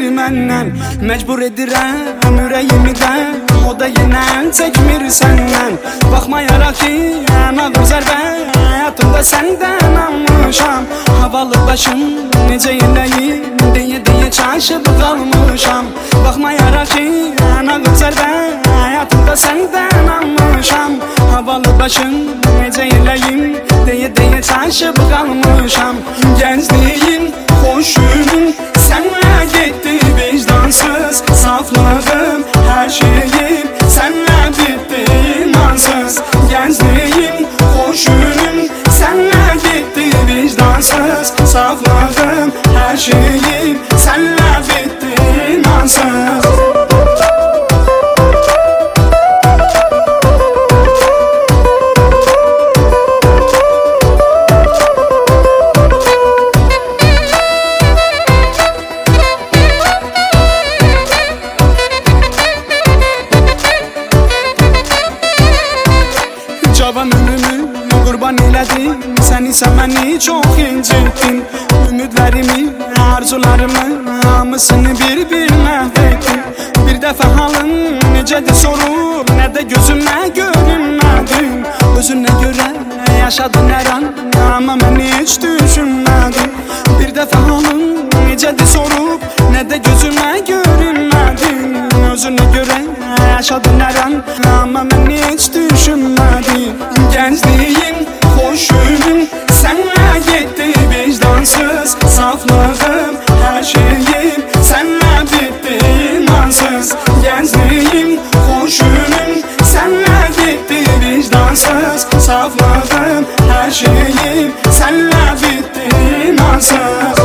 məndən. Məcbur edirəm ürəyimi də, o da yenə çəkmir səndən. Baxmayaraq ki, ən ağır zərbə həyatımda səndən almışam. Havalı başım necə eləyim deyə çaşıb qalmışam. Baxmayaraq ki, ən ağır zərbə həyatımda səndən almışam. Havalı başım necə eləyim deyə çaşıb qalmışam. Gəncliyim, xoşum sənlə getdi, vicdansız saflığım, hər şeyim sənlə bitdi, imansız. Gəncliyim, xoşum sənlə getdi, vicdansız saflığım, hər şeyim sənlə bitdi, imansız. Cavan ömrümü qurban elədim, sən isə məni çox incitdin. Ümidlərimi, arzularımı, hamısını bir məhv etdin. Bir dəfə halın necədir sorur, nə də gözümə görünmədin. Özünə görə yaşadın hər an, amma mən heç düşünmədim. Bir dəfə halın necədir sorub, nə də gözümə görünmədin. Özünə görə yaşadın hər an, amma mən heç düşünmədim. Gəncliyim, xoşum sənlə getdi, vicdansız saflığım, hər şeyim sənlə bitdi, imansız. Gəncliyim, xoşum sənlə getdi, vicdansız saflığım, hər şeyim sənlə bitdi, imansız.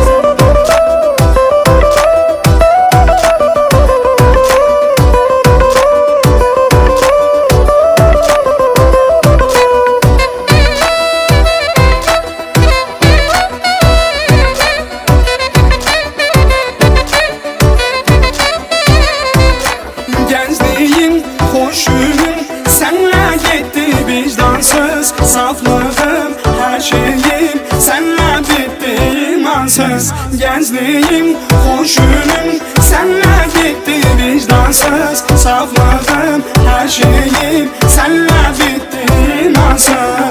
Gəncliyim, xoşum sənlə getdi, vicdansız saflığım, hər şeyim sənlə bitdi, imansız. Gəncliyim, xoşum sənlə getdi, vicdansız saflığım, hər şeyim sənlə bitdi, imansız.